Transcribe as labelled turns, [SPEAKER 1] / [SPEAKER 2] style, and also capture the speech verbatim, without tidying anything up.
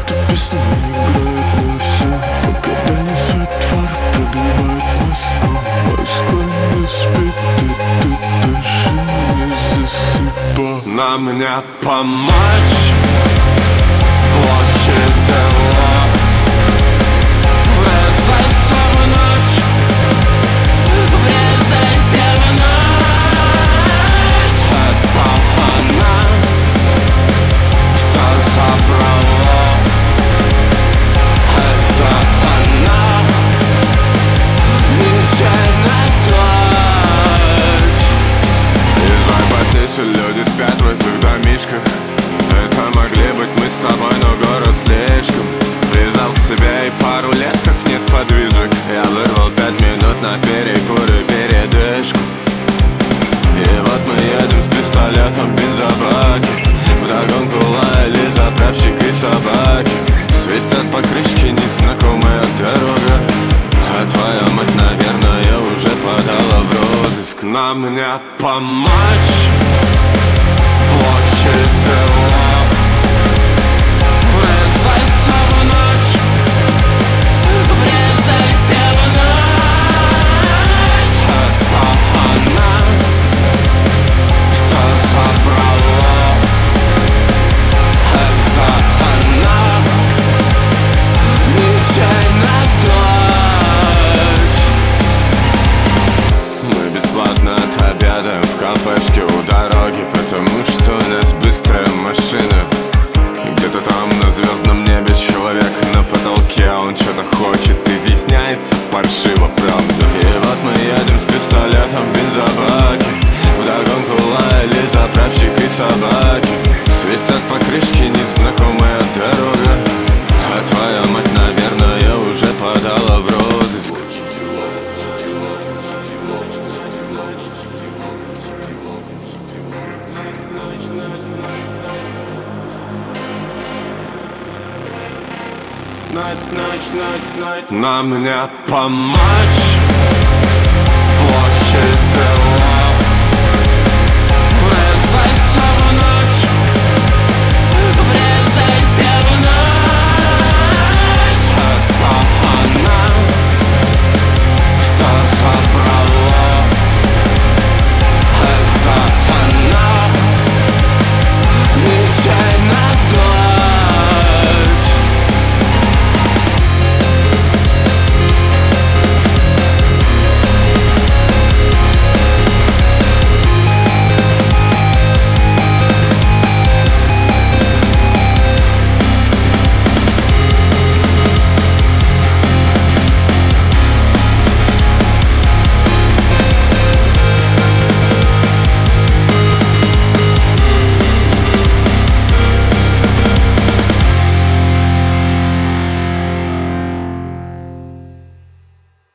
[SPEAKER 1] Эта песня играет на всю, пока дальний свет фар пробивает Москву. Москва не спит, и ты дальше не засыпай.
[SPEAKER 2] На мне помочь плохие дела. Врезайся в ночь, врезайся в ночь. Это она все забрала. Это она нечаянно дочь. Езжай по тише, люди спят в этих домишках. Это могли быть мы с тобой, но город слишком. Прижал к себе и пару лет, как нет подвижек. Я вырвал пять минут на перекур и передышку. И вот мы едем с пистолетом в бензобаке. Вдогонку лаяли заправщик и собаки. Свистят по крышке незнакомая дорога. А твоя мать, наверное, уже подала в розыск. На мне помочь плохие дела. Врезайся в ночь, врезайся в ночь. Это она все забрала. Это она нечаянно дочь. Мы бесплатно отобедаем в кафешке у дороги, потому что у нас быстрая машина. Где-то там на звездном небе человек на потолке. Он что-то хочет, изъясняется паршиво, правда. И вот мы едем с пистолетом в бензобаке. Вдогонку лаяли заправщик и собаки. Свистят по крышке незнакомая дорога. А твоя мать, наверное, уже подала в розыск. На мне помочь плохие дела.